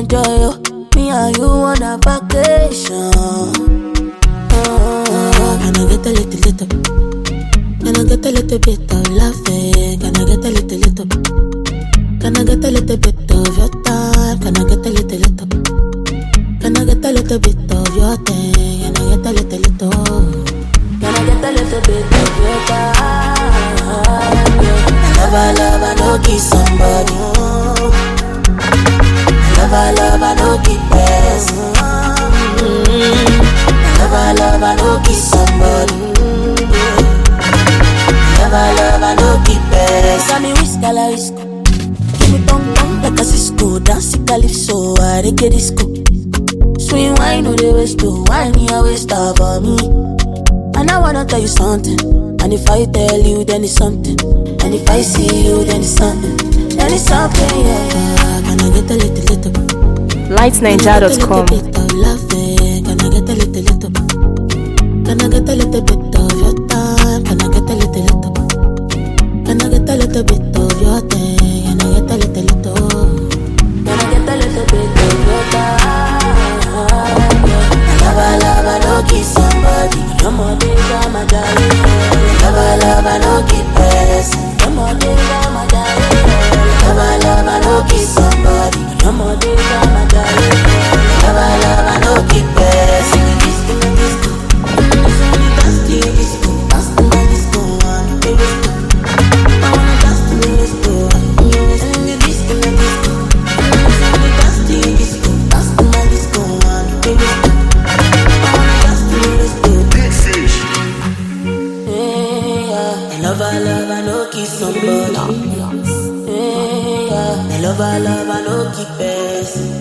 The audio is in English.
enjoy, oh. Me and you on a vacation. Can I get a little? Can I get a little bit of loving? Can I get a little? Can I get a little bit of your time? Can I get a little? Can I get a little bit of your thing? Can I get a little? Can I get a little bit of your time? Love, I know kiss somebody. Love, I know keep best. Love, I know kiss somebody. Love, I know keep best. Sammy whisker la whisker. Give me tongue tongue like a Cisco. Dance it calypso, I dey get disco. Swing wine no dey waste to wine your waist for me. And I wanna tell you something. And if I tell you, then it's something. And if I see you, then it's something. Then it's something, yeah. Can I get a little? lightninja.com. Can I get a little bit of loving? Can I get a little? Can I get a little bit of your time? Can I get a little? Can I get a little bit of your thing? Can I get a little? Can I get a little bit of your time? Love, I know kiss somebody. Come on, I'm a darling. Love, I know keep best. Come on, I'm a darling. Love, I know kiss somebody. Come on, I'm a darling. Love, I know keep best. Sing this, sing this. Love, I know kiss somebody. Love, I know keep best.